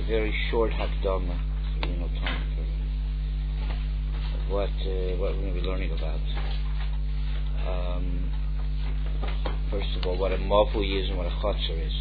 very short hakdama, so we have no time for what we're going to be learning about. First of all, what a mavui is and what a chotzer is.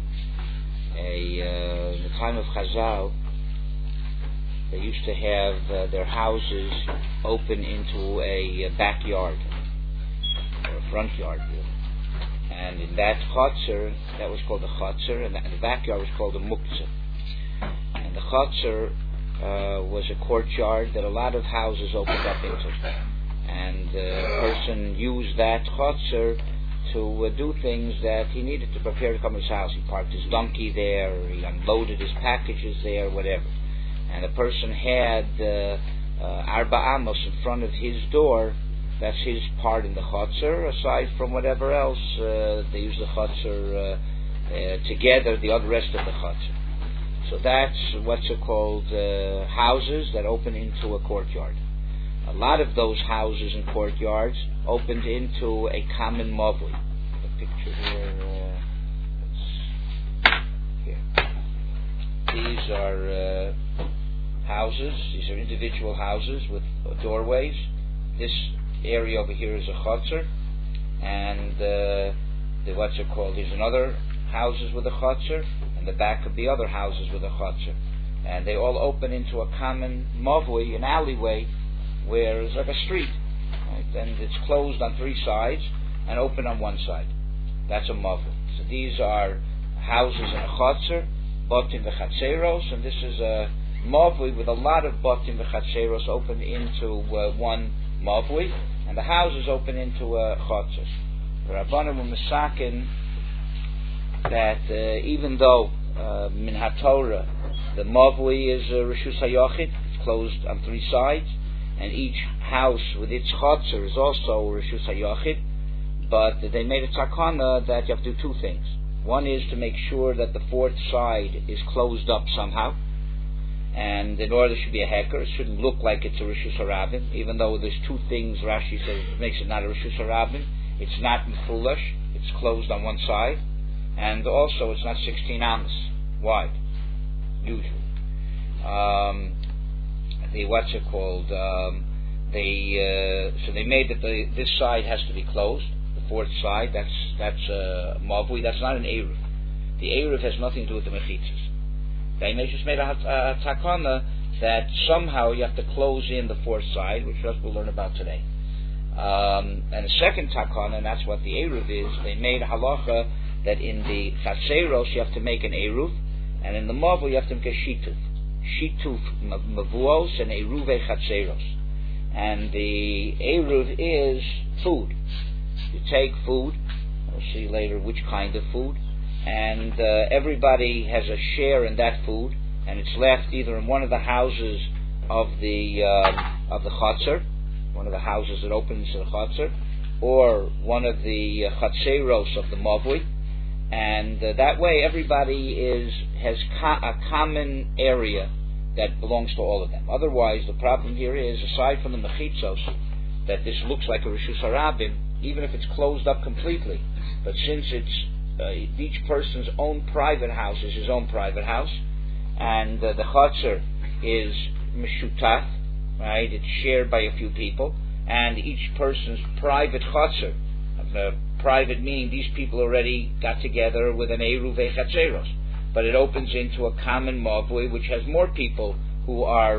In the time of Chazal, they used to have their houses open into a backyard or a front yard, really. And in that chotzer, that was called a chotzer, and the backyard was called a muktzah. And the chotzer was a courtyard that a lot of houses opened up into. And a person used that chotzer to do things that he needed to prepare to come to his house. He parked his donkey there, or he unloaded his packages there, whatever. And the person had arba amos in front of his door. That's his part in the chotzer. Aside from whatever else, they use the chotzer together, the other rest of the chotzer. So that's what's called houses that open into a courtyard. A lot of those houses and courtyards opened into a common mavui. The picture here. These are houses. These are individual houses with doorways. This area over here is a chotzer, and what's it called? There's another houses with a chotzer, and the back of the other houses with a chotzer, and they all open into a common mavui, an alleyway, where it's like a street, right? And it's closed on three sides and open on one side. That's a mavui. So these are houses in a chotzer, batim v'chatzeros, and this is a mavui with a lot of batim v'chatzeros open into one mavui, and the houses open into a chotzer. The Rabbanim were misakin that even though min haTorah the mavui is reshus hayachid, it's closed on three sides, and each house with its chotzer is also reshus hayachid, but they made a takana that you have to do two things. One is to make sure that the fourth side is closed up somehow, and in order there should be a heker, it shouldn't look like it's a reshus harabim, even though there's two things Rashi says makes it not a reshus harabim. It's not mefulash, it's closed on one side, and also it's not 16 amos wide, usually. So they made that this side has to be closed, the fourth side, that's mavui, that's not an eruv. The eruv has nothing to do with the mechitzas. They just made a takana that somehow you have to close in the fourth side, which we'll learn about today. And the second takana, and that's what the eruv is, they made a halacha that in the chatzeros you have to make an eruv, and in the mavui you have to make a shituf. Shituf mavuos and eruve chatzeros. And the eruv is food. You take food, we'll see later which kind of food, and everybody has a share in that food, and it's left either in one of the houses of the chotzer, one of the houses that opens to the chotzer, or one of the chatzeros of the mavui, and that way everybody has a common area that belongs to all of them. Otherwise, the problem here is, aside from the mechitzos, that this looks like a reshus harabim, even if it's closed up completely, but since it's each person's own private house is his own private house, and the chotzer is meshutaf, right? It's shared by a few people, and each person's private chotzer, private meaning these people already got together with an eruv chatzeros, but it opens into a common mavui which has more people who are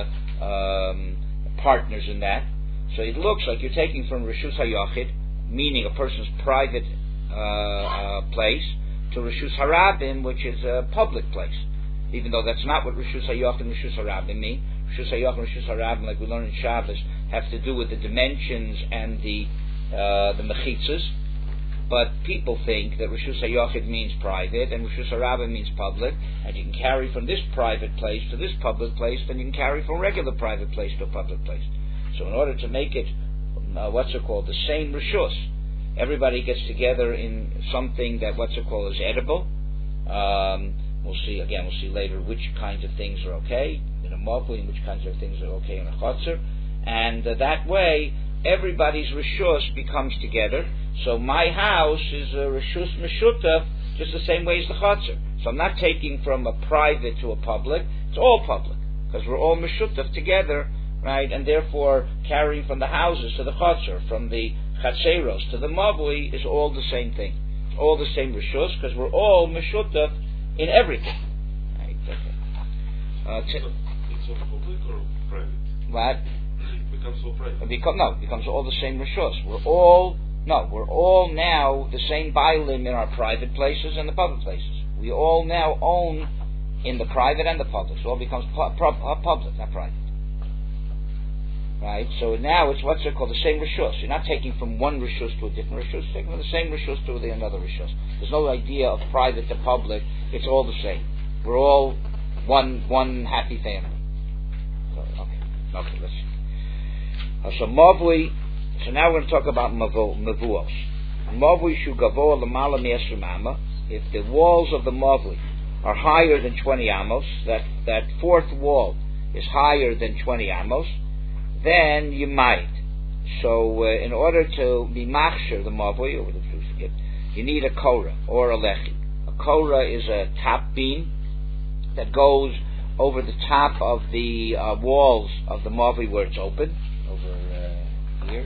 partners in that. So it looks like you're taking from reshus hayachid, meaning a person's private place, to reshus harabim, which is a public place, even though that's not what reshus hayachid and reshus harabim mean. Reshus hayachid and reshus harabim, like we learn in Shabbos, have to do with the dimensions and the mechitzas. But people think that reshus hayachid means private and reshus harabim means public, and you can carry from this private place to this public place, then you can carry from a regular private place to a public place. So in order to make it the same reshus, everybody gets together in something that is edible. We'll see later which kinds of things are okay in a mavui and which kinds of things are okay in a chotzer, and that way everybody's reshus becomes together. So my house is a reshus meshutaf, just the same way as the chotzer. So I'm not taking from a private to a public. It's all public because we're all meshutaf together, right? And therefore, carrying from the houses to the chatzor, from the chatzeros to the mavui is all the same thing. It's all the same rishus because we're all meshutaf in everything. Right? It's all public or private? What? It becomes all private. It becomes all the same rishus. We're all now the same bailim in our private places and the public places. We all now own in the private and the public. So it all becomes public, not private. Right? So now it's what's it called? The same rishus. You're not taking from one rishus to a different rishus. You're taking from the same rishus to another rishus. There's no idea of private to public. It's all the same. We're all one happy family. Okay, let's see. So mavui. So now we're going to talk about mavuos. Mavui shu gavoa l'mala mi'esrim amma. If the walls of the mavui are higher than 20 amos, that fourth wall is higher than 20 amos, then you might. So in order to be machsher the mavui, you need a korah or a lechi. A korah is a top beam that goes over the top of the walls of the mavui where it's open, over here.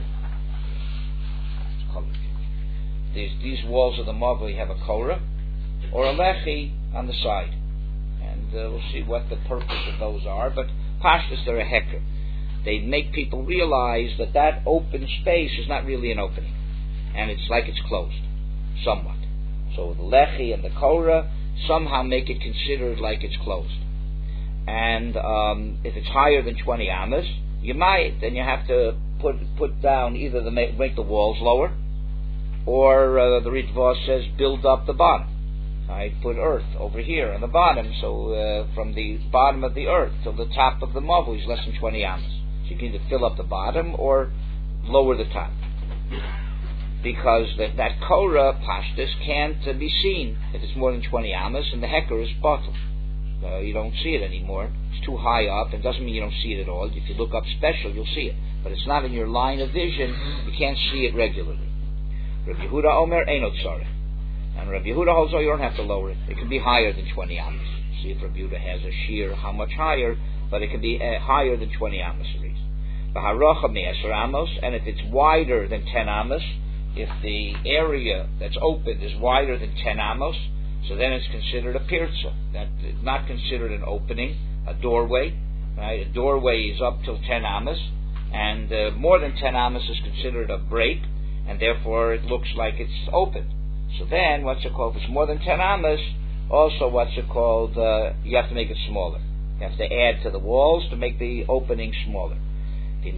These walls of the mavui have a korah or a lechi on the side, and we'll see what the purpose of those are. But pashtus, they're a heker. They make people realize that open space is not really an opening, and it's like it's closed, somewhat. So the lechi and the korah somehow make it considered like it's closed. And if it's higher than 20 amas, you might, then you have to put down either make the walls lower, or the Ritva says build up the bottom. Right? Put earth over here on the bottom, so from the bottom of the earth to the top of the mavui is less than 20 amas. So you can either fill up the bottom or lower the top. Because that korah pashtus can't be seen if it's more than 20 amas, and the heker is bottled. You don't see it anymore. It's too high up. It doesn't mean you don't see it at all. If you look up special, you'll see it. But it's not in your line of vision. You can't see it regularly. Rabbi Yehuda Omer Einot Tzarech. And Rabbi Yehuda holds, you don't have to lower it. It can be higher than 20 amos. See if Rabbi Yehuda has a shear, how much higher, but it can be higher than 20 amos. V'harocha me'eser amos, and if it's wider than 10 amos, if the area that's opened is wider than 10 amos, so then it's considered a pirza. That is not considered an opening, a doorway. Right? A doorway is up till 10 amos, and more than 10 amos is considered a break, and therefore it looks like it's open. So then, if it's more than 10 amas, also you have to make it smaller. You have to add to the walls to make the opening smaller. But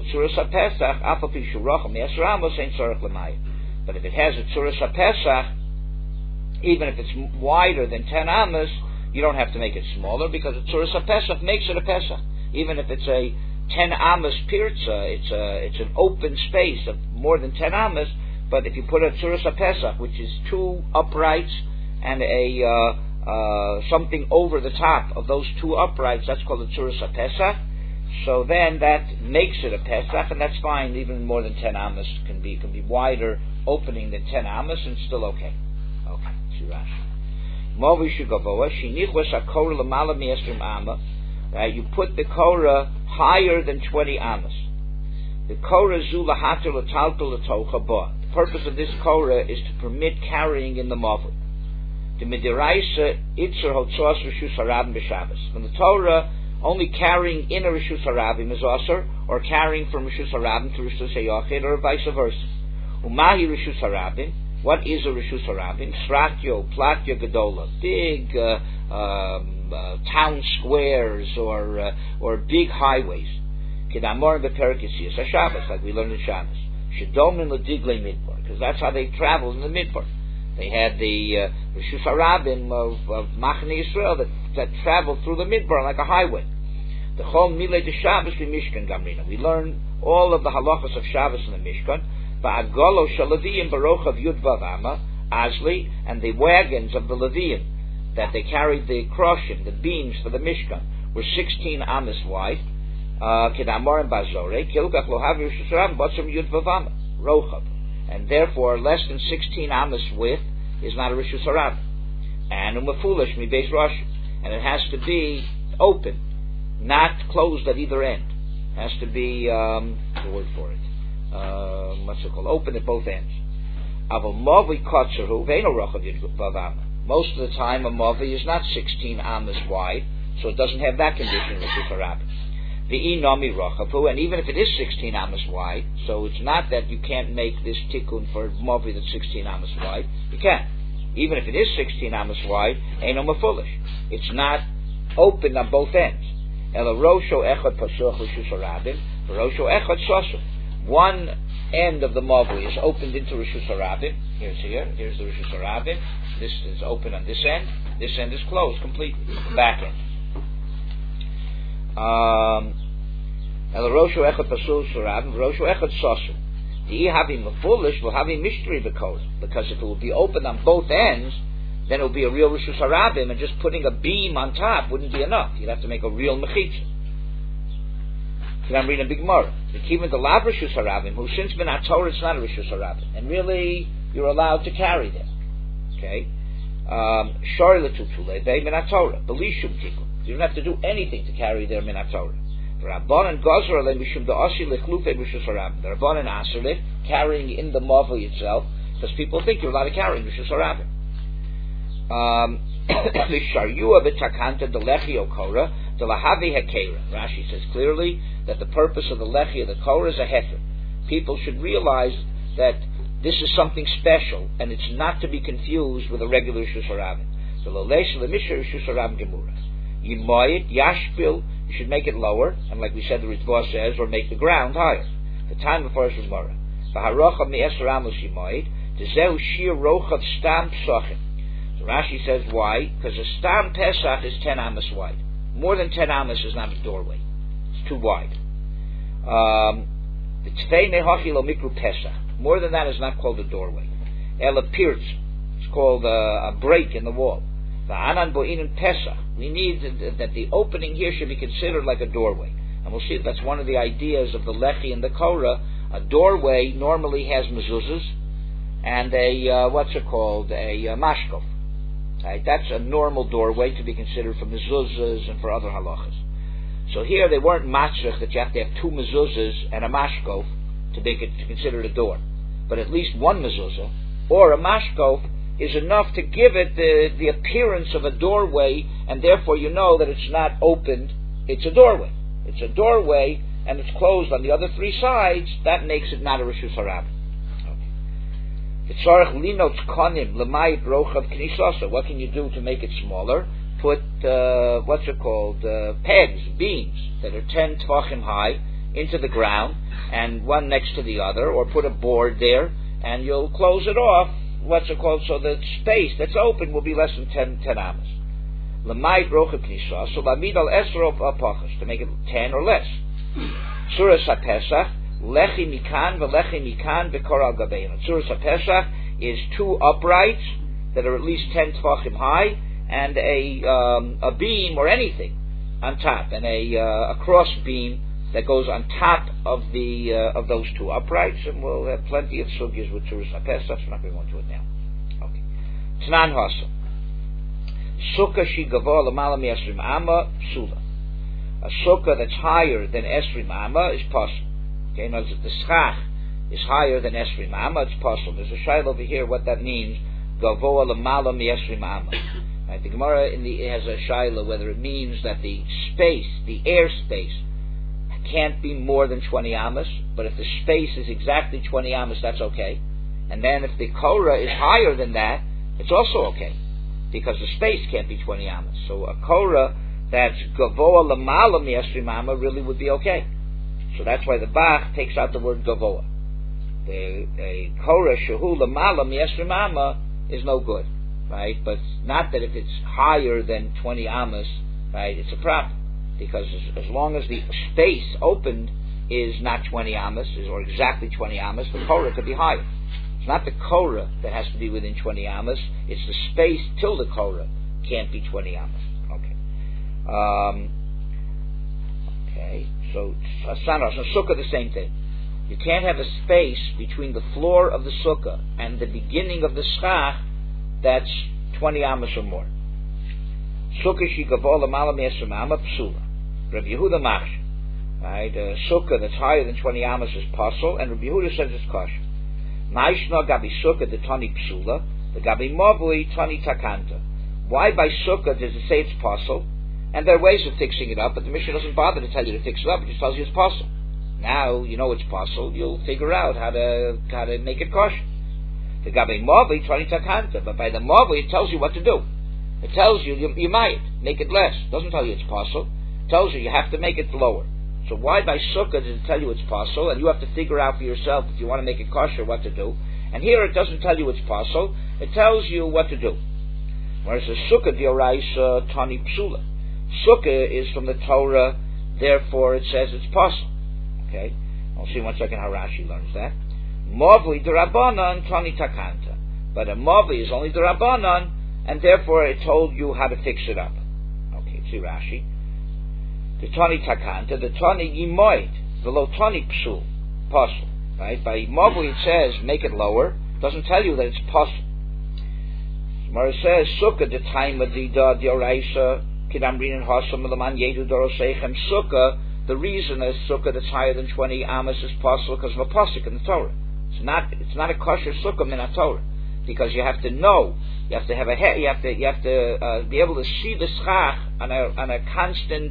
if it has a tzuras HaPesach, even if it's wider than 10 amas, you don't have to make it smaller, because a tzuras HaPesach makes it a Pesach. Even if it's a 10 amas pirza, it's an open space of more than 10 amas. But if you put a tzuras HaPesach, which is two uprights and a something over the top of those two uprights, that's called a tzuras HaPesach. So then that makes it a Pesach, and that's fine. Even more than 10 amas can be wider opening than 10 amas, and still okay. Okay, see Rashi. Movi shugavoa shinichwas hakorah l'mala mi'esrim amma. Right, you put the korah higher than 20 amas. The korah zu lahater l'taltel l'tocha ba. The purpose of this korah is to permit carrying in the mavui. The midiraisa itzer hotzoas reshus harabim b'Shabbos. When the Torah only carrying in a reshus harabim is asur, or carrying from reshus harabim to reshus hayachid, or vice versa. Umahi reshus harabim. What is a reshus harabim? Sratyo, platya gedola, big town squares or big highways. Kedamor beperik yisiyas haShabbos, like we learned in Shabbos. Shedomin lediglei midbar, because that's how they traveled in the midbar. They had the reshus harabim of Machne Yisrael that traveled through the midbar like a highway. The chol milei de Shabbos b'Mishkan gamrina. We learn all of the halachas of Shabbos in the Mishkan. Ba'agolo shalaviyim baroch of Yud Vav Amma Asli, and the wagons of the Leviim that they carried the kroshim, the beams for the Mishkan, were 16 amas wide. Kedamor and Bazore kilgach lohavi reshus harabim batzum Yud Vav Amma rochav, and therefore less than 16 amas width is not a reshus harabim. and umafulish mi beis rosh, and it has to be open, not closed at either end. It has to be the word for it. What's it called? Open at both ends. Aval mavi kotzeru ve'eno rochav yud vav amma. Most of the time, a mavi is not 16 amas wide, so it doesn't have that condition with Rishus HaRabim. The nami rochavu, and even if it is 16 amas wide, so it's not that you can't make this tikkun for mavi that's 16 amas wide. You can, even if it is 16 amas wide. Eino mafulish. It's not open on both ends. Ela rosho echad pasuch Rishus HaRabim, rosho echad sosu. One end of the mavi is opened into Rishus HaRabim. Here's the Rishus HaRabim. This is open on this end. This end is closed completely. Back end. El roshu echad pasul surabim, roshu echad sosu. The having mafulish will have a mystery because if it will be open on both ends, then it will be a real Rishus HaRabim, and just putting a beam on top wouldn't be enough. You'd have to make a real mechitza. So I'm reading a big Gemara. The kivin the lav Rishus HaRabim, who since been at Torah, it's not a Rishus HaRabim, and really you're allowed to carry them. Okay, shari letutule they min Torah belishum tikkun. You don't have to do anything to carry their min Torah. The Rabbanan gazar alei mishum da'asi lechlufe Rishus HaRabim. The Rabbanan aser it, carrying in the mavi itself, because people think you're allowed to carry in Rishus HaRabim. Lisharyua v'takanta delechi okora delahavi hakera. Rashi says clearly that the purpose of the lechi of the korah is a hefer. People should realize that this is something special, and it's not to be confused with a regular Rishus HaRabim. So loleish lemisha Rishus HaRabim gemura. Yimayit yashpil. You should make it lower, and like we said, the Ritva says, or make the ground higher. The time before is Gemara. V'harochav me'eser amos yimayit tezehu shir rochav stam psachim. So Rashi says why? Because a stam pesach is 10 amos wide. More than 10 amos is not a doorway. It's too wide. The tfei nehachi lo mikru pesach. More than that is not called a doorway. El apirtz. It's called a break in the wall. Va'anan bo'inin pesach. We need that the opening here should be considered like a doorway. And we'll see that's one of the ideas of the lechi and the korah. A doorway normally has mezuzahs and a mashkof. Right? That's a normal doorway to be considered for mezuzahs and for other halachas. So here they weren't matzrich that you have to have 2 mezuzahs and a mashkof to consider it a door. But at least one mezuzah or a mashkof is enough to give it the appearance of a doorway, and therefore you know that it's not opened, it's a doorway. It's a doorway, and it's closed on the other 3 sides. That makes it not a Rishus HaRabim. What can you do to make it smaller? Put, pegs, beams, that are 10 tvachim high, into the ground, and one next to the other, or put a board there, and you'll close it off, so the space that's open will be less than 10 amas. L'mayit rochav knisas, so lamid al esrov apachas, to make it 10 or less. Suras HaPesach, lechi mikan v'lechi mikan v'kor al gabein. Suras HaPesach is 2 uprights that are at least 10 tvachim high, and a beam or anything on top, and a cross beam that goes on top of of those 2 uprights, and we'll have plenty of sugyas with Suras HaPesach, so we're not going to go into it now. Okay. Tanan Hasa. Sukkah she gavoa l'mala mi'esrim amma psula. A sukkah that's higher than esrim amma is possible. Okay, notice if the schach is higher than esrim amma, it's possible. There's a shaila over here what that means. Gavoa l'mala mi'esrim amma. Right, the Gemara has a shaila whether it means that the space, the air space, can't be more than 20 amas, but if the space is exactly 20 amas, that's okay. And then if the korah is higher than that, it's also okay, because the space can't be 20 amas. So a korah that's gavoa l'mala mi'esrim amma really would be okay. So that's why the Bach takes out the word gavoa. The korah shehu l'mala mi'esrim amma is no good, right? But not that if it's higher than 20 amas, right, it's a problem. Because as long as the space opened is not 20 amas, or exactly 20 amas, the korah could be higher. It's not the korah that has to be within 20 amas, it's the space till the korah can't be 20 amas. Okay. So sukkah, the same thing. You can't have a space between the floor of the sukkah and the beginning of the schach that's 20 amas or more. Sukkah shigavola malam yesrim amma psula. Rabbi Yehuda machsh. Right, a sukkah that's higher than 20 amas is pasul, and Rabbi Yehuda says it's kosher. Ma'ishna gabi sukkah the tani psula, the gabi mavui tani takanta. Why by sukkah does it say it's pasul? And there are ways of fixing it up, but the Mishnah doesn't bother to tell you to fix it up. It just tells you it's pasul. Now you know it's pasul. You'll figure out how to make it kosher. The gabi mavui tani takanta, but by the mavui it tells you what to do. It tells you might make it less. It doesn't tell you it's pasul. It tells you have to make it lower. So why by sukkah does it tell you it's pasul, and you have to figure out for yourself if you want to make it kosher what to do? And here it doesn't tell you it's pasul; it tells you what to do. Whereas the sukkah dioraisa tani psula, sukkah is from the Torah, therefore it says it's pasul. Okay, I'll see in 1 second how Rashi learns that. Mavli derabanan tani takanta, but a mavli is only derabanan, and therefore it told you how to fix it up. Okay, see Rashi. The tani takanta, the tani yimoid, the lo tani psul, pasul. Right? By mavli it says make it lower. Doesn't tell you that it's pasul. Gemara says sukkah the time of the dioraisa kidamrin and hasam laman yedu doroseichem sukkah. The reason is sukkah that's higher than 20 amas is pasul because of a pasuk in the Torah. It's not a kosher sukkah min Torah because you have to know. You have to have you have to be able to see the schach on a constant.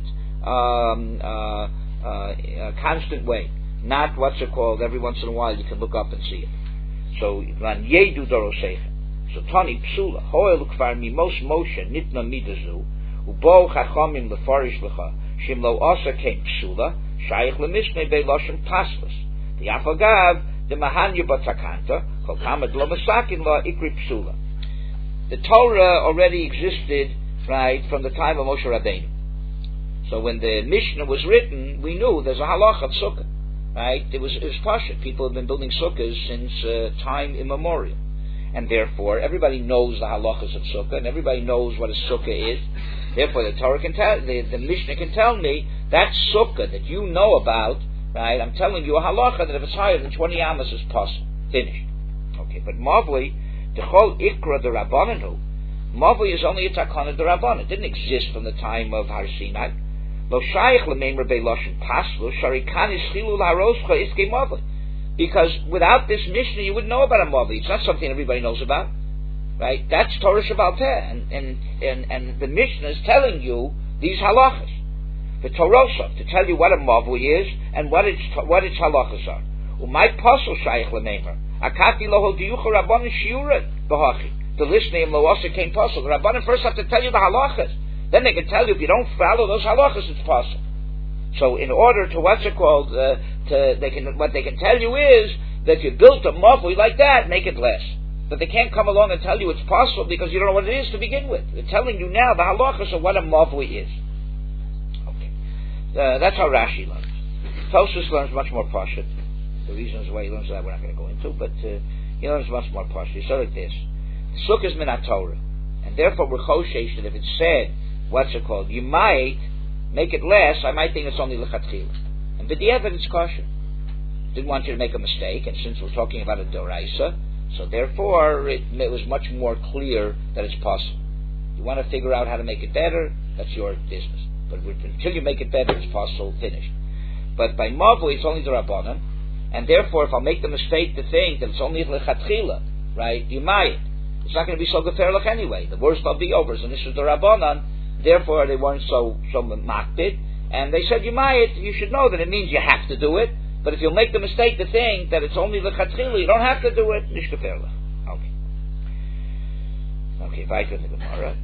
Constant way, not what's it called. Every once in a while you can look up and see it. So man yedu doroseichem. So tani psula hoel kvar mimos Moshe nitna midazu ubo chachamim lefarish lecha shim lo asa came psula shaykh lemishnei beiloshem paslas the afagav the mahanya batakanta kol kamad lo masakin la ikri psula. The Torah already existed right from the time of Moshe Rabbeinu. So when the Mishnah was written, we knew there's a halach of sukkah, right? It was pashut. People have been building sukkahs since time immemorial, and therefore everybody knows the halachas of sukkah, and everybody knows what a sukkah is. Therefore, the Torah can tell, the Mishnah can tell me that sukkah that you know about, right? I'm telling you a halacha that if it's higher than 20 amas is possible. Finished. Okay, but mavli the whole ikra the rabbananu. Mavli is only a takana the rabban. It didn't exist from the time of Har Sinai. Because without this Mishnah you wouldn't know about a mavli. It's not something everybody knows about, right? That's Torah Shabbat and the Mishnah is telling you these halachas, the Torah, to tell you what a mavli is and what its halachas are. Umay pasol shaykh lemeimer akati loho diyucha rabbanan shiurat b'hachi. The listening lo also came pasol. The rabbanan first have to tell you the halachas. Then they can tell you if you don't follow those halachas, it's possible. So, in order to what they can tell you is that if you built a mavli like that, make it less. But they can't come along and tell you it's possible because you don't know what it is to begin with. They're telling you now the halachas of what a mavli is. Okay, that's how Rashi learns. Tosfos learns much more pashut. The reasons why he learns that we're not going to go into, but he learns much more pashut. He said like this: Sukkah is min Torah, and therefore we're choshesh that if it's said. What's it called? You might make it less. I might think it's only lechatchila. And b'diavad it's kosher. Didn't want you to make a mistake, and since we're talking about a doraisa, so therefore it was much more clear that it's possible. You want to figure out how to make it better, that's your business. But until you make it better, it's possible, finished. But by mavli, it's only the rabbanan, and therefore if I'll make the mistake to think that it's only lechatchila, right? You might. It's not going to be so geferlich anyway. The worst will be over. So this is the rabbanan. Therefore, they weren't so makpid, and they said you should know that it means you have to do it. But if you'll make the mistake to think that it's only lechatchila, you don't have to do it. Nishkaferla. Okay. Weiter in the Gemara.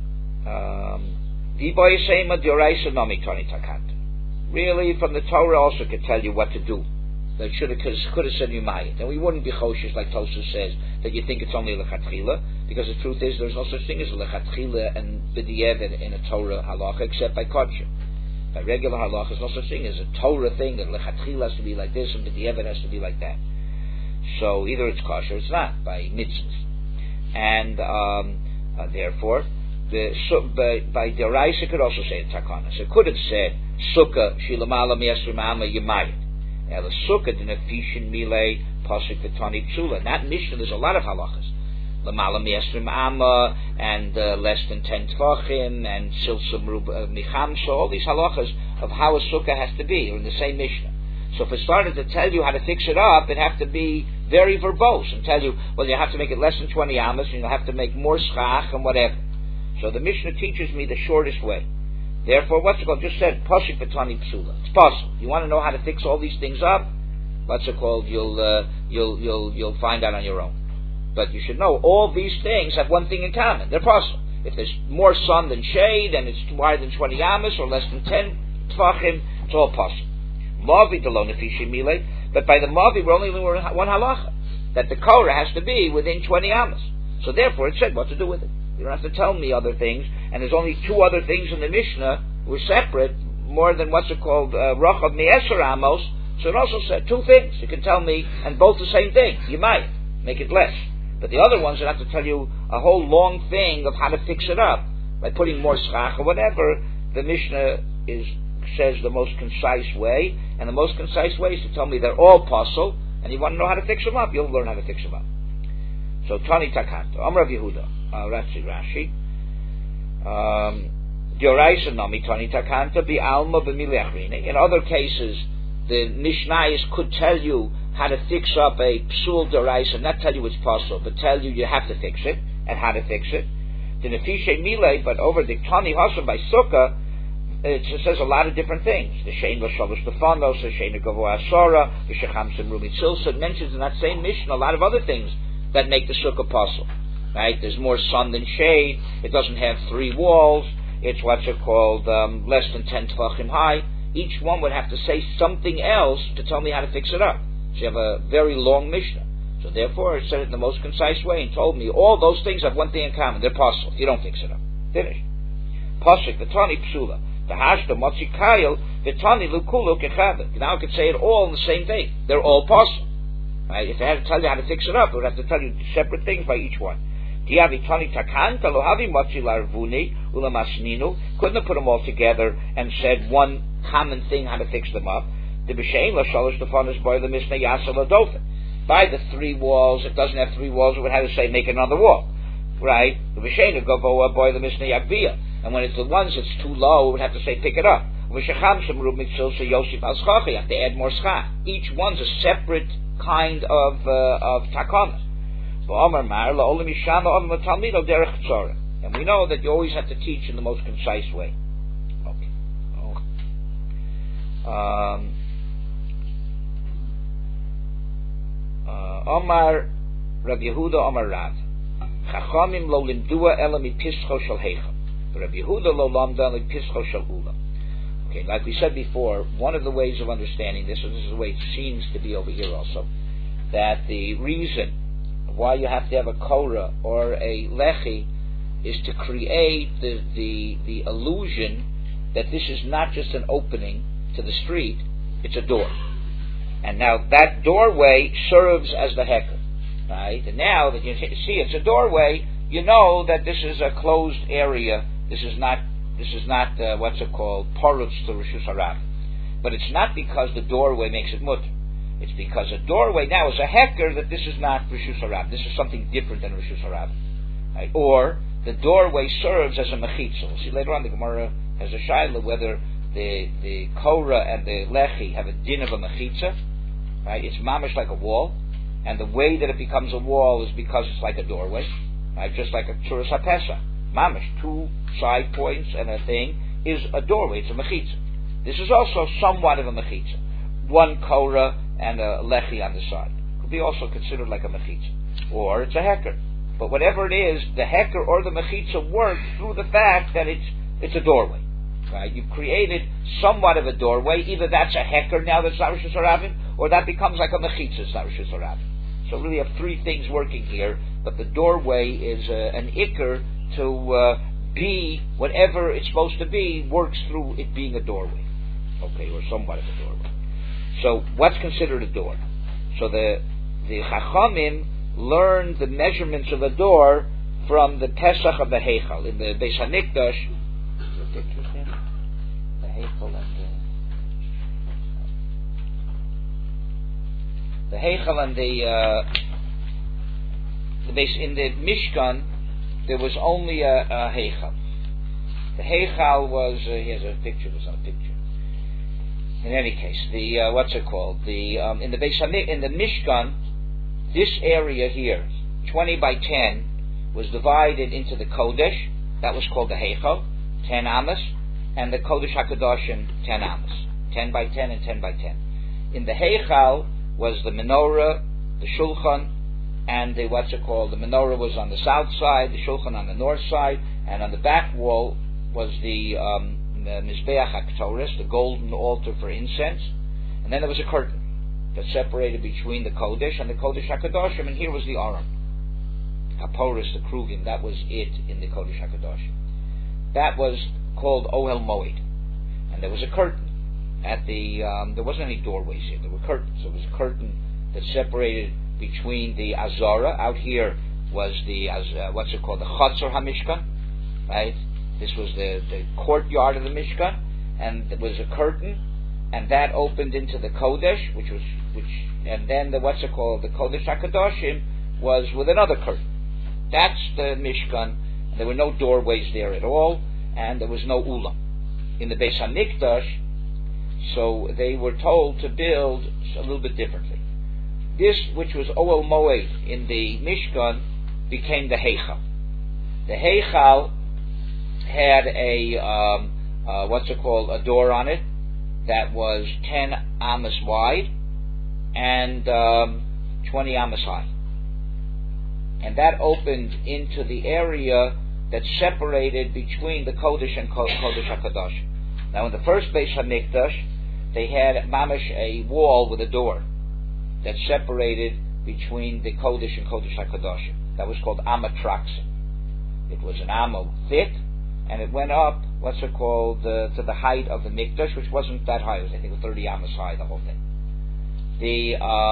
Really, from the Torah also could tell you what to do. They could have said you might, and we wouldn't be choshesh like Tosfos says that you think it's only lechatchila, because the truth is there's no such thing as lechatchila and b'diavad in a Torah halacha except by kodsha. By regular halacha, there's no such thing as a Torah thing that lechatchila has to be like this and b'diavad has to be like that. So either it's kosher, or it's not by mitzvahs, and therefore by deraisa could also say takana. So it could have said sukkah shilamala mi'esrim ama yimayit. Now the sukkah dinafishin milei pasuk v'tani psula. In that Mishnah there's a lot of halachas. L'mala mi'esrim amma, and less than 10 tvachim, and silsa michamsa, all these halachas of how a sukkah has to be, are in the same Mishnah. So if it started to tell you how to fix it up, it'd have to be very verbose, and tell you, well, you have to make it less than 20 amas, and you'll have to make more schach, and whatever. So the Mishnah teaches me the shortest way. Therefore, what's it called? Just said, Pasuk B'tani Psula. It's possible. You want to know how to fix all these things up? What's it called? You'll find out on your own. But you should know all these things have one thing in common. They're possible. If there's more sun than shade, and it's wider than 20 amas, or less than 10 tvachim, it's all possible. Mavi delon nefishi milei, but by the Mavi we're only learning one halacha, that the Korah has to be within 20 amas. So therefore it said what to do with it. You don't have to tell me other things, and there's only 2 other things in the Mishnah were separate, more than what's it called, Rachav Me'eser Amos, so it also said 2 things. You can tell me, and both the same thing. You might make it less. But the other ones, I have to tell you a whole long thing of how to fix it up, by putting more schach or whatever. The Mishnah says the most concise way, and the most concise way is to tell me they're all possible, and you want to know how to fix them up, you'll learn how to fix them up. So Tani Takanta, Amar Rav Yehuda, Rashi, Dioraisa Nami Tani Takanta, Bi Alma B'mili Achrine. In other cases, the Mishnayos could tell you how to fix up a psul Dioraisa, not tell you it's possible, but tell you have to fix it, and how to fix it. The Nefishe Milei, but over the Tani Hasan by Sukkah, it says a lot of different things. The Shein Vashavah Stefanos, the Shein Gavoa Asora, the Shecham Simrumi Tzilsa. It mentions in that same Mishnah a lot of other things that make the sukkah possible. Right? There's more sun than shade. It doesn't have 3 walls. It's what's it called, less than 10 tvachim high. Each one would have to say something else to tell me how to fix it up. So you have a very long Mishnah. So therefore it said it in the most concise way and told me all those things have one thing in common. They're possible if you don't fix it up. Finished. Pasuk, the Tani Psula. The Hashda Motzi Kayil, the Tani Lukulu Kechada. Now I could say it all in the same day. They're all possible. Right? If I had to tell you how to fix it up, I would have to tell you separate things by each one. Couldn't have put them all together and said one common thing how to fix them up. By the 3 walls, it doesn't have 3 walls, it would have to say make another wall. Right? And when it's the ones that's too low, it would have to say pick it up. You have to add more schach. Each one's a separate kind of takana. And we know that you always have to teach in the most concise way. Okay. Omar Rav Yehuda Omar Rav Chachamim lo limdua ela mipischo shel heichal. Rav Yehuda lo lamda mipischo shel ula. Okay, like we said before, one of the ways of understanding this, and this is the way it seems to be over here also, that the reason why you have to have a korah or a lechi is to create the illusion that this is not just an opening to the street, it's a door. And now that doorway serves as the heker, right? And now that you see it's a doorway, you know that this is a closed area. This is not what's it called, parutz to Rishus Harabim. But it's not because the doorway makes it mutter. It's because a doorway now is a heker that this is not Rishus Harabim. This is something different than Rishus Harabim. Right? Or the doorway serves as a mechitza. We'll see later on the Gemara has a shaila whether the korah and the lechi have a din of a mechitza. Right? It's mamish like a wall, and the way that it becomes a wall is because it's like a doorway. Right? Just like a tzuras hapesach. Mamish, 2 side points and a thing is a doorway. It's a mechitza. This is also somewhat of a mechitza. 1 korah and a lechi on the side. Could be also considered like a mechitza. Or it's a heker. But whatever it is, the heker or the mechitza work through the fact that it's a doorway. Right? You've created somewhat of a doorway. Either that's a heker now that's not Rishus Harabim, or that becomes like a mechitza, it's not Rishus Harabim. So really you have 3 things working here, but the doorway is an ikr to be whatever it's supposed to be, works through it being a doorway. Okay, or somewhat of a doorway. So what's considered a door? So the Chachamim learned the measurements of a door from the Pesach of the Heichal. In the Beis HaMikdash, the Heichal and the Heichal and the in the Mishkan, there was only a Heichal. The Heichal was, here's a picture, there's not a picture. In any case, the, in the Mishkan, this area here, 20 by 10, was divided into the Kodesh, that was called the Heichal, 10 Amos, and the Kodesh HaKadoshim, 10 Amos, 10 by 10 and 10 by 10. In the Heichal was the menorah, the Shulchan, and the menorah was on the south side, the Shulchan on the north side, and on the back wall was the Mizbeach HaKtoris, the golden altar for incense, and then there was a curtain that separated between the Kodesh and the Kodesh HaKadoshim, and here was the Aron. Haporis, the Kruvim, that was it in the Kodesh HaKadoshim. That was called Ohel Moed, and there was a curtain at the, there wasn't any doorways here, there were curtains. There was a curtain that separated between the Azara. Out here was the, the Chatzor HaMishkan, right? This was the courtyard of the Mishkan, and there was a curtain, and that opened into the Kodesh, and then the Kodesh HaKadoshim was with another curtain. That's the Mishkan. There were no doorways there at all, and there was no Ulam. In the Beis HaMikdash, so they were told to build a little bit differently. This, which was Ohel Moed in the Mishkan, became the Heichal. The Heichal had a door on it that was 10 Amos wide and 20 Amos high. And that opened into the area that separated between the Kodesh and Kodesh HaKadosh. Now, in the first Beis HaMikdash, they had mamash a wall with a door that separated between the Kodesh and Kodesh HaKadosh. That was called Amatraxin. It was an Amo thick, and it went up, to the height of the Mikdash, which wasn't that high. It was, I think, 30 Amos high, the whole thing. The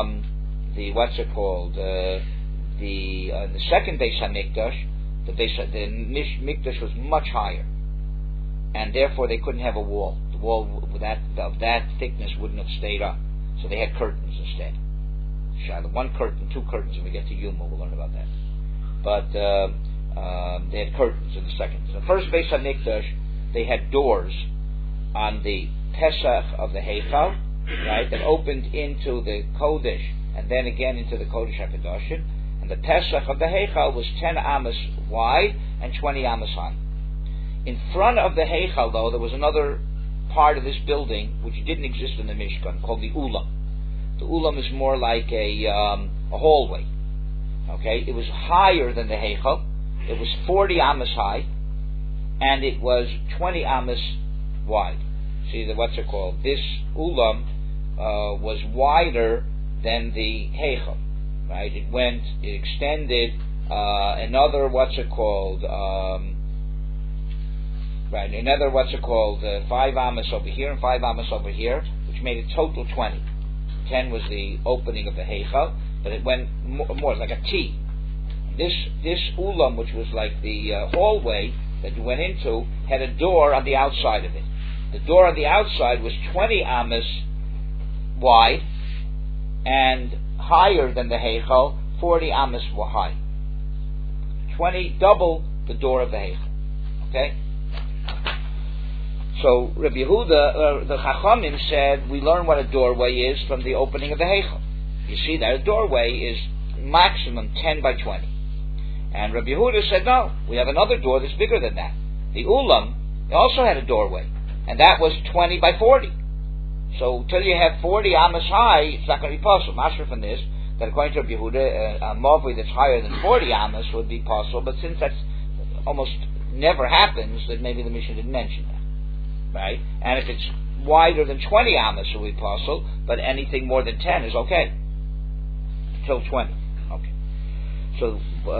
second Beis HaMikdash, the Mikdash was much higher, and therefore they couldn't have a wall. The wall of that thickness wouldn't have stayed up, so they had curtains instead. One curtain, two curtains. When we get to Yuma, we'll learn about that. But they had curtains in the second. So the first Beis HaMikdash, they had doors on the Pesach of the Heichal, right, that opened into the Kodesh and then again into the Kodesh HaKadoshim. And the Pesach of the Heichal was 10 Amos wide and 20 Amos high. In front of the Heichal, though, there was another part of this building which didn't exist in the Mishkan, called the Ulam. The Ulam is more like a hallway. Okay, it was higher than the Heichal. It was 40 Amos high, and it was 20 Amos wide. See, this Ulam was wider than the Heichal. Right? It extended another 5 Amos over here and 5 Amos over here, which made a total 20. 10 was the opening of the Heichal, but it went more like a T. This Ulam, which was like the hallway that you went into, had a door on the outside of it. The door on the outside was 20 Amos wide and higher than the Heichal, 40 Amos high. 20, double the door of the Heichal. Okay? So Rabbi Yehuda, the Chachamim said, we learn what a doorway is from the opening of the Heichal. You see that a doorway is maximum 10 by 20. And Rabbi Yehuda said, no, we have another door that's bigger than that. The Ulam also had a doorway, and that was 20 by 40. So till you have 40 Amos high, it's not going to be possible. Mashra from this, that according to Rabbi Yehuda, a Mavui that's higher than 40 Amos would be possible, but since that's almost never happens, that maybe the Mishnah didn't mention that. Right? And if it's wider than 20 Amos, it would be possible, but anything more than 10 is okay. Till 20. Okay. So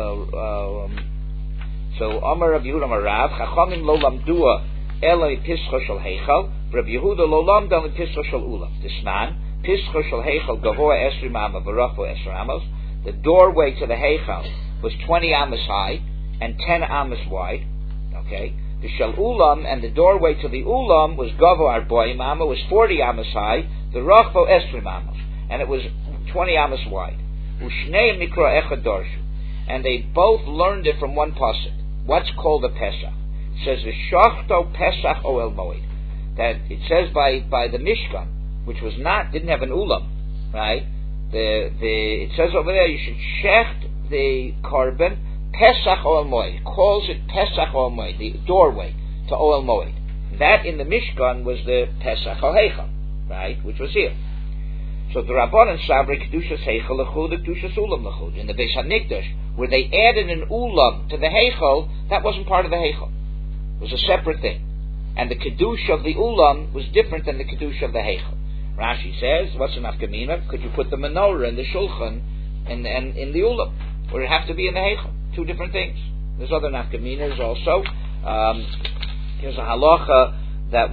Amar Rabbi Yehuda Amar Rav, Chachamim lo lamdua eloi pischa shel Heichal, Rabbi Yehuda lo lamda le pischa shel Ulam. Disman, pischa shel Heichal gavoa 20 amos, v'rachvo 20 amos. The doorway to the Heichal was 20 amos high and 10 amos wide. Okay. The shel Ulam, and the doorway to the Ulam was gavoa 40 amos, was 40 amos high. The rachvo 20 amos, and it was 20 amos wide. U'shnei mikra echad darshu. and they both learned it from one pasuk. What's called a Pesach? It says V'shachto Pesach Oel Moed. That it says by the Mishkan, which didn't have an ulam, right? It says over there you should shecht the korban Pesach Oel Moed. It calls it Pesach Oel Moed, the doorway to Oel Moed. That in the Mishkan was the Pesach al Heichal, right? Which was here. So the Rabbanan Sabri Kedushas Heichal Lechud, Kedushas Ulam Lechud. In the Beis HaMikdash, where they added an ulam to the Heichal, that wasn't part of the Heichal. It was a separate thing. And the Kedush of the ulam was different than the Kedush of the Heichal. Rashi says, what's an Afkamina? Could you put the menorah and the Shulchan in the ulam? Or it have to be in the Heichal? Two different things. There's other Nafkaminas also. Here's a halacha that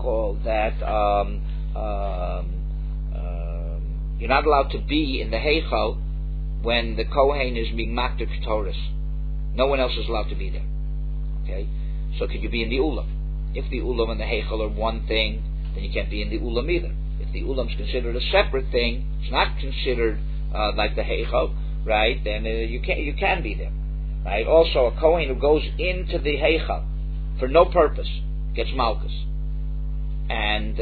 you're not allowed to be in the Heichal when the Kohen is being makter Torahs. No one else is allowed to be there. Okay? So could you be in the Ulam? If the Ulam and the Heichal are one thing, then you can't be in the Ulam either. If the Ulam is considered a separate thing, it's not considered like the Heichal, right? Then you can be there. Right? Also, a Kohen who goes into the Heichal for no purpose gets malchus. And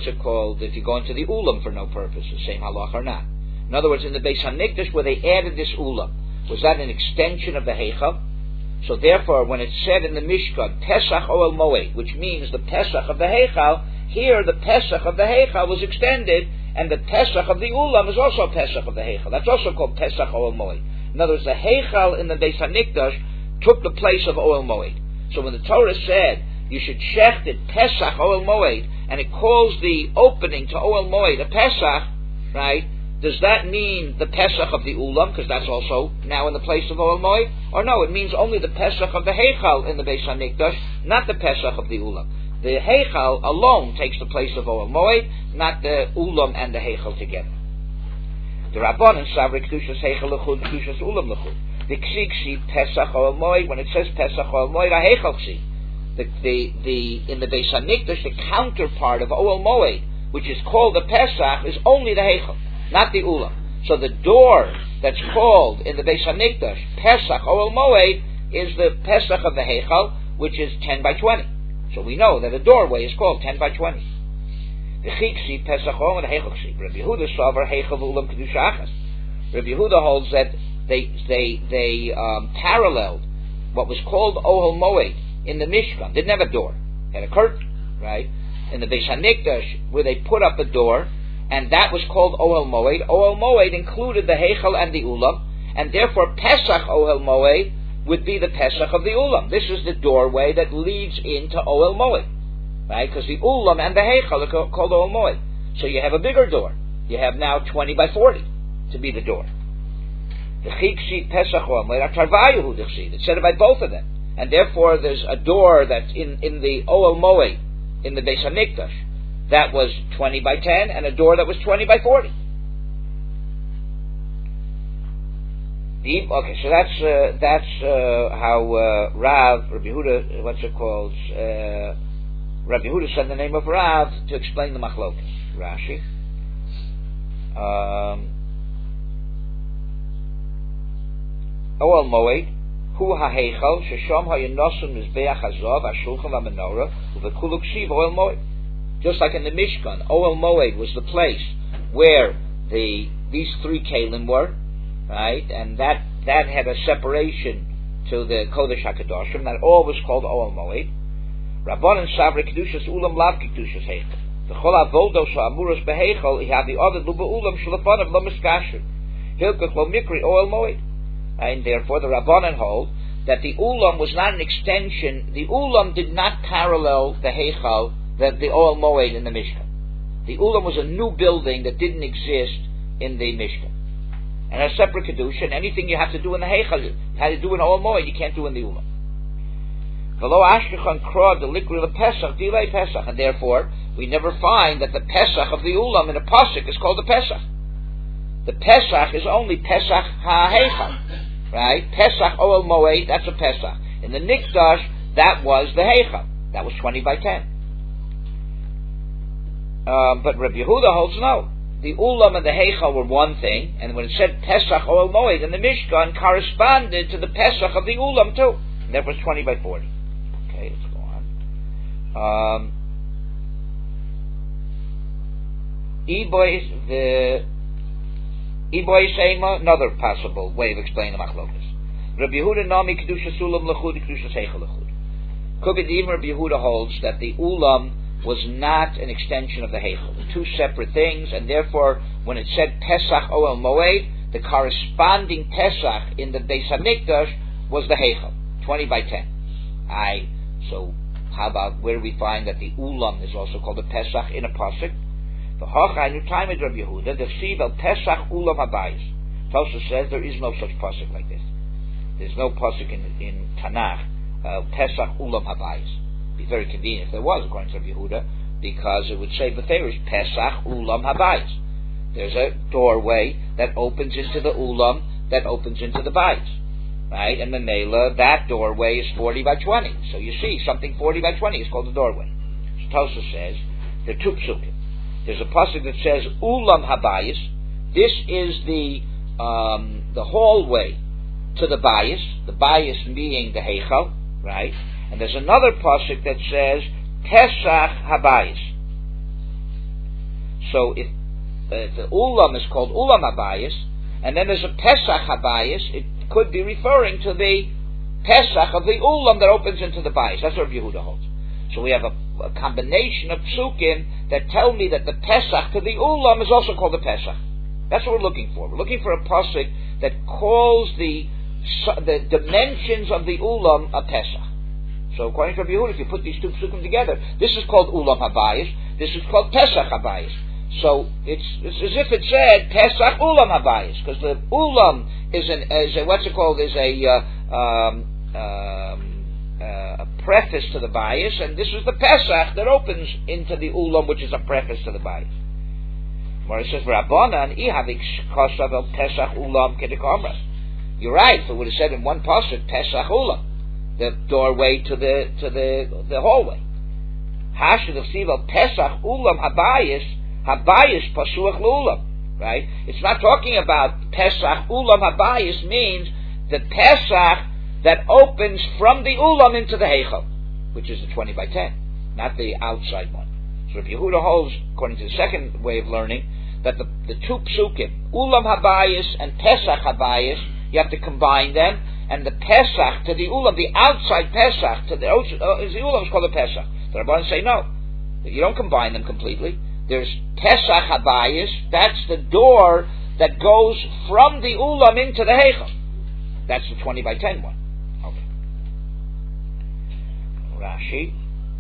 if you go into the ulam for no purpose, the same halach or not. In other words, in the Beis HaMikdash where they added this ulam, was that an extension of the Heichal? So therefore, when it said in the Mishkan, Pesach Oel Moed, which means the Pesach of the Heichal, here the Pesach of the Heichal was extended, and the Pesach of the ulam is also Pesach of the Heichal. That's also called Pesach Oel Moed. In other words, the Heichal in the Beis HaMikdash took the place of Oel Moed. So when the Torah said, you should shecht it Pesach Oel Moed, and it calls the opening to Oel Moed a Pesach, right? Does that mean the Pesach of the Ulam, because that's also now in the place of Oel Moed? Or no, it means only the Pesach of the Heichal in the Beis HaMikdash, not the Pesach of the Ulam. The Heichal alone takes the place of Oel Moed, not the Ulam and the Heichal together. The Rabbanan Savri Kedushas Heichal Lechud, Kedushas Ulam Lechud. The Ksiksi Pesach Oel Moed, when it says Pesach Oel Moed, a Heichal Ksi. In the Beis HaMikdash, the counterpart of Oel Moed, which is called the Pesach, is only the Heichal, not the Ulam. So the door that's called in the Beis HaMikdash Pesach Oel Moed is the Pesach of the Heichal, which is 10 by 20. So we know that a doorway is called 10 by 20. The Chiksi Pesach Oel and the Heichal Ksi. Rabbi Yehuda Sover Heichal Ulam Kedusha Achas. Rabbi Yehuda holds that they paralleled what was called Ohel Moed in the Mishkan. Didn't have a door, had a curtain, right? In the Beis HaMikdash, where they put up a door, and that was called Ohel Moed. Ohel Moed included the Heichal and the Ulam, and therefore Pesach Ohel Moed would be the Pesach of the Ulam. This is the doorway that leads into Ohel Moed, right? Because the Ulam and the Heichal are called Ohel Moed. So you have a bigger door. You have now 20 by 40 to be the door. The Chiksi Pesach Ohel Moed Tarvayu Dechsid. It's said by both of them. And therefore there's a door that's in the Ohel Moed, in the Beis HaMikdash, that was 20 by 10, and a door that was 20 by 40. Okay, so that's how Rabbi Yehuda, Rabbi Yehuda said the name of Rav to explain the Machlokas. Rashi. Ohel Moed. Hu ha-heichal, shesham ha-yenosun mizbeach hazav, ha-shulchan ha-menorah, u'vekulu ksiv Ohel Moed. Just like in the Mishkan, Ohel Moed was the place where these three kalim were, right? And that had a separation to the Kodesh HaKadoshim, that all was called Ohel Moed. Rabbanan Savri Kedushas Ulam Lav Kedushas Heichal. The Chol HaVoldos ha-amuros beheichal, he had the other Luba Ulam Shalafanav Lo Miskasher. Hilkach Lo Mikri Ohel Moed. And therefore the Rabbanan hold that the Ulam was not an extension. The Ulam did not parallel the Heichal, the Ohel Moed in the Mishkan. The Ulam was a new building that didn't exist in the Mishkan. And a separate Kedusha, and anything you have to do in the Heichal, you had to do in Ohel Moed, you can't do in the Ulam. And therefore, we never find that the Pesach of the Ulam in a Pasuk is called the Pesach. The Pesach is only Pesach ha-Heichal. Right? Pesach Ohel Moed, that's a Pesach. In the Mikdash, that was the Heichal. That was 20 by 10. But Rabbi Yehuda holds no. the Ulam and the Heichal were one thing, and when it said Pesach Oel Moed in the Mishkan, corresponded to the Pesach of the Ulam too. And that was 20 by 40. Okay, let's go on. Iboy Seima, another possible way of explaining the Machlokas. Rabbi Yehuda Nami Kedusha Sulam Lechud, Kedusha Seichel Lechud. Could be even Rabbi Yehuda holds that the Ulam was not an extension of the Heichel. Two separate things, and therefore, when it said Pesach Oel Moed, the corresponding Pesach in the Beis HaMikdash was the Heichel, 20 by 10. So, how about where we find that the Ulam is also called a Pesach in a Pasuk? The Hachai Time of Rabbi Yehuda, the Siv El Pesach Ulam Habayis. Tosha says there is no such Pasuk like this. There's no Pasuk in Tanakh, Pesach Ulam Habayis. Be very convenient if there was, according to Rabbi Yehuda, because it would say Beferish Pesach Ulam Habayis. There's a doorway that opens into the Ulam, that opens into the Bayis. Right? And Memela, that doorway is 40 by 20. So you see, something 40 by 20 is called a doorway. So Tosha says, there are two psukim. There's a pasuk that says Ulam Habayis. This is the hallway to the bayis being the Heichal, right? And there's another pasuk that says Pesach Habayis. So if the Ulam is called Ulam Habayis, and then there's a Pesach Habayis, it could be referring to the Pesach of the Ulam that opens into the bayis. That's what Rabbi Yehuda holds. So we have a combination of psukim that tell me that the Pesach to the Ulam is also called the Pesach. That's what we're looking for. We're looking for a pasuk that calls the dimensions of the Ulam a Pesach. So according to Rabbi Yehuda, if you put these two psukim together, this is called Ulam Habayis, this is called Pesach Habayis. So it's as if it said Pesach Ulam Habayis, because the Ulam is a preface to the bayis, and this is the Pesach that opens into the Ulam, which is a preface to the bayis. Where it says, "Rabbanan ihavik kosav el Pesach Ulam kedekamras." You're right. So it would have said in one pasuk Pesach Ulam, the doorway to the hallway. Hashid of Siva Pesach Ulam Habayis pasuach Ulam. Right? It's not talking about Pesach Ulam Habayis means the Pesach that opens from the Ulam into the Heichal, which is the 20 by 10, not the outside one. So if Yehuda holds, according to the second way of learning, that the two psukim, Ulam Habayis and Pesach Habayis, you have to combine them, and the Pesach to the Ulam, the outside Pesach to the Ulam is called a Pesach. The Rabbanan say no, you don't combine them completely. There's Pesach Habayis, that's the door that goes from the Ulam into the Heichal. That's the 20 by 10 one. Okay. Rashi.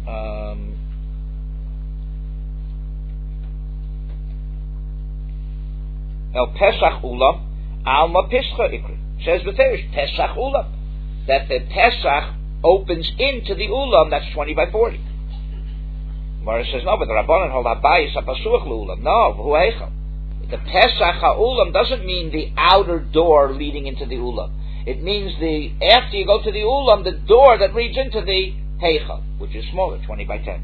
El Pesach Ulam, Alma Pischa Ikri. Says the Ferish, Pesach Ulam. That the Pesach opens into the Ulam, that's 20 by 40. Mara says, no, but the Rabbanan hold Habayis HaPasuach L'Ulam. No, Hu Heichal. The Pesach HaUlam doesn't mean the outer door leading into the Ulam. It means after you go to the Ulam, the door that leads into the Heichal, which is smaller, 20 by 10.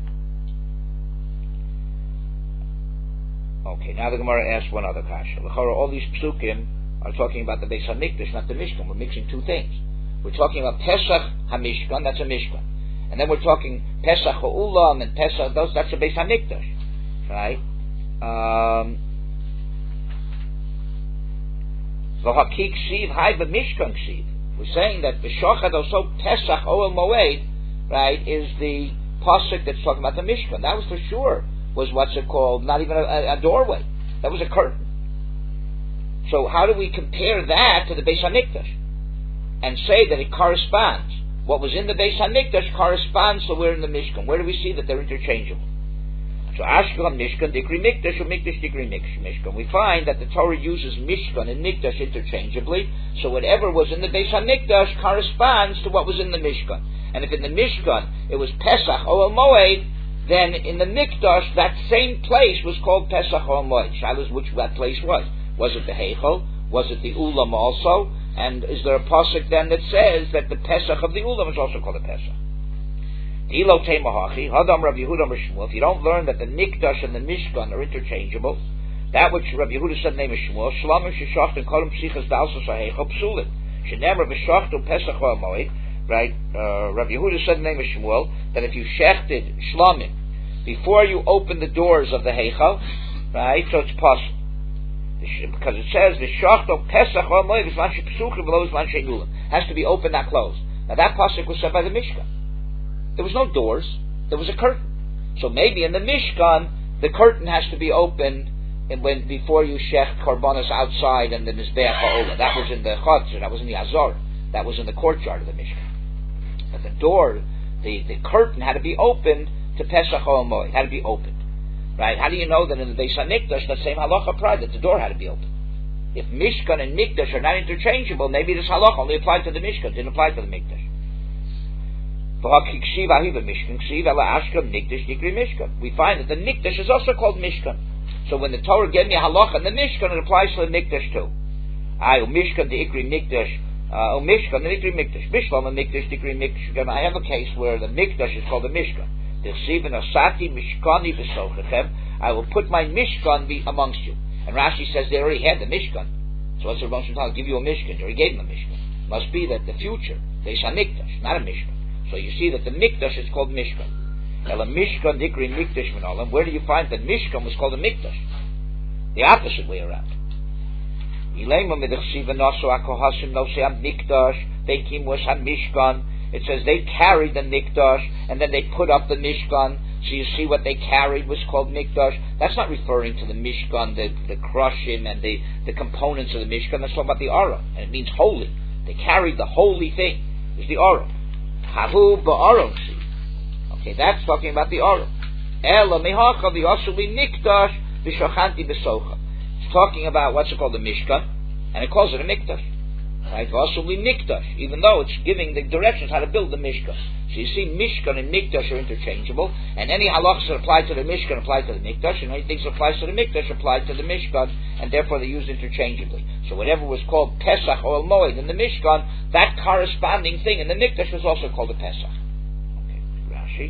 Okay, now the Gemara asks one other kasha. All these psukim are talking about the Beis HaMikdash, not the Mishkan. We're mixing two things. We're talking about Pesach HaMishkan, that's a Mishkan. And then we're talking Pesach HaUlam and Pesach, that's a Beis HaMikdash. Right? V'hakik siv hai b'mishkan siv. We're saying that the Shochad also Pesach Oel Moed, right, is the pasuk that's talking about the Mishkan. That was for sure was what's it called? Not even a doorway. That was a curtain. So how do we compare that to the Beis HaMikdash and say that it corresponds? What was in the Beis HaMikdash corresponds to where in the Mishkan. Where do we see that they're interchangeable? So Ashkelon Mishkan Dikri Mikdash or Mikdash Dikri Mishkan. We find that the Torah uses Mishkan and Mikdash interchangeably. So whatever was in the Beis HaMikdash corresponds to what was in the Mishkan. And if in the Mishkan it was Pesach Oel Moed, then in the Mikdash that same place was called Pesach Oel Moed. Shalos, which that place was? Was it the Heichal? Was it the Ulam also? And is there a pasuk then that says that the Pesach of the Ulam is also called a Pesach? If you don't learn that the Mikdash and the Mishkan are interchangeable, That which Rabbi Yehuda said, name is Shmuel, Shlomim sheshachtim kolum psichas dalsos ha'heichel psulin. Shenemar v'shachtum pesach ha'moed. Right? Rabbi Yehuda said, name is Shmuel, that if you shechted Shlomim before you open the doors of the heichel, right? So it's possible. Because it says the shachto pesach ha'moed is man shepsuchim v'lo is man she'nulim. Has to be open, not closed. Now that pasuk was said by the Mishkan. There was no doors. There was a curtain. So maybe in the Mishkan, the curtain has to be opened before you shech korbanos outside and the mizbeach ha'olah. That was in the Chatzor. That was in the Azor. That was in the courtyard of the Mishkan. But the door, the curtain had to be opened to Pesach ha'omoed. Had to be opened. Right? How do you know that in the Beis HaMikdash, the same halacha applied, that the door had to be opened? If Mishkan and Mikdash are not interchangeable, maybe this halacha only applied to the Mishkan, didn't apply to the Mikdash. We find that the Mikdash is also called Mishkan. So when the Torah gave me a halacha in the Mishkan, it applies to the Mikdash too. Mishkan the Ikri Mikdash. Mishkan the Ikri Mikdash. Bishlam the Mikdash the Ikri Mikdash. I have a case where the Mikdash is called the Mishkan. I will put my Mishkan amongst you. And Rashi says they already had the Mishkan. So what's the Rosh Hashanah? I'll give you a Mishkan. You already gave them a Mishkan. Must be that the future, they shall Mikdash, not a Mishkan. So you see that the Mikdash is called Mishkan. Ela Mishkan Dikri Mikdash Minolam. Where do you find that Mishkan was called a Mikdash? The opposite way around. It says they carried the Mikdash and then they put up the Mishkan. So you see what they carried was called Mikdash. That's not referring to the Mishkan, the Krushim and the components of the Mishkan. That's talking about the Aron. And it means holy. They carried the holy thing. It's the Aron. Hahu ba'aron. Okay, that's talking about the Aron. Ela mehacha v'yasuli Mikdash v'shachanti b'socha. It's talking about what's it called, the Mishkan, and it calls it a Mikdash. Right? V'asuli Mikdash, even though it's giving the directions how to build the Mishkan. So you see, Mishkan and Mikdash are interchangeable, and any halachas that apply to the Mishkan apply to the Mikdash, and anything that applies to the Mikdash apply to the Mishkan, and therefore they're used interchangeably. So whatever was called Pesach or Moed in the Mishkan, that corresponding thing in the Mikdash was also called a Pesach. Okay, Rashi.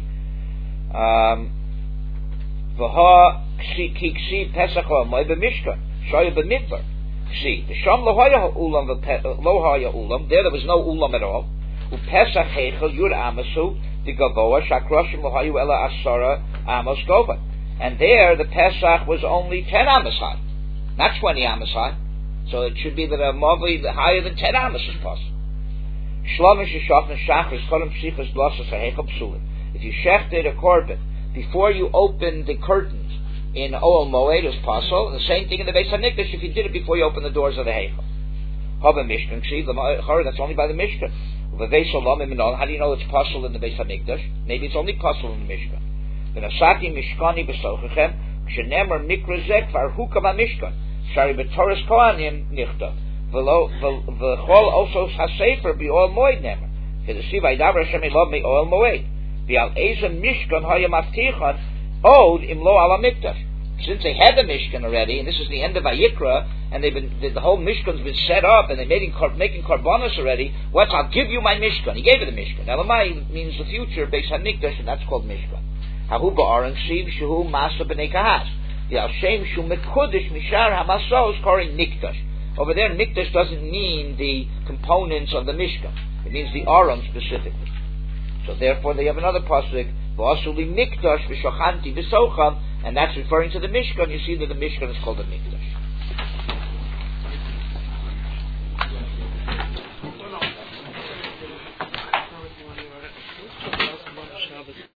V'ha kiksi Pesach or Moed b'Mishkan, Shaya b'Midbar. See, the Sham lo haya ulam, there was no ulam at all. Pesach heichel yud amasu the gavoa shakroshim lo hayu ela asara amos gova. And there the Pesach was only 10 amos high, not 20 amos high. So it should be that a mavli higher than 10 amos is possible. Shlomish shachna shachris kolam psichas blasas heichel psulim. If you shechted a korban before you open the curtains in Oel Moed is possible. The same thing in the Beis HaMikdash if you did it before you open the doors of the Heichel. Haba Mishkan, see, that's only by the Mishkan. How do you know it's possible in the Beis HaMikdash? Maybe it's only possible in the Mishkan. V'nasati Mishkani b'sochechem, k'shenemer mikra zek v'arhuka v'mishkan, shari b'toras kohanim nichtav, v'chol also ha-sefer b'Oel Moed nemer, v'desi v'aydav Hashem elov me'Oel Moed, v'al ezem Mishkan haya maftichan, Od imlo ala Mikdash. Since they had the Mishkan already, and this is the end of Vayikra, and the whole Mishkan's been set up, and they're making korbanos already. I'll give you my Mishkan. He gave it the Mishkan. Elamai means the future, Beis HaMikdash, and that's called Mishkan. Hahu ba'aron shiv shehu masa b'nei kahas. Yal shem shu mekudish mishar hamasos kori Mikdash. Over there, Mikdash doesn't mean the components of the Mishkan. It means the Aron specifically. So therefore, they have another pasuk. V'asuli Mikdash v'shachanti v'socham, and that's referring to the Mishkan. You see that the Mishkan is called a Mikdash.